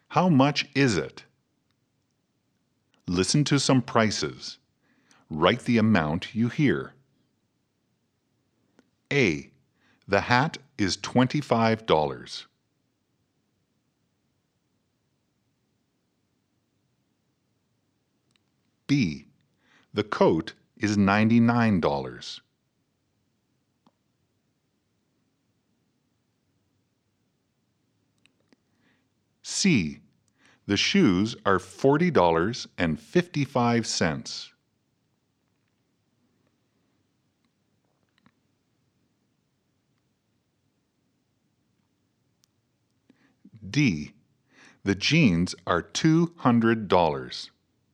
How much is it? Listen to some prices. Write the amount you hear. A. The hat is $25. B. The coat is $99. C. The shoes are $40.55. D. The jeans are $200.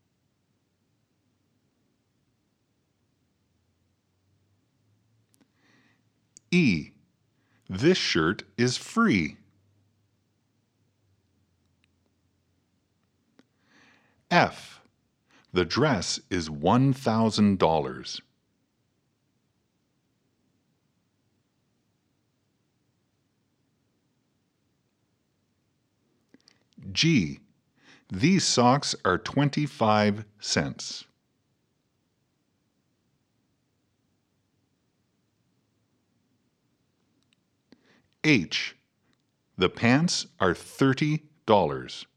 E. This shirt is free. F. The dress is $1,000. G. These socks are 25 cents. H. The pants are $30.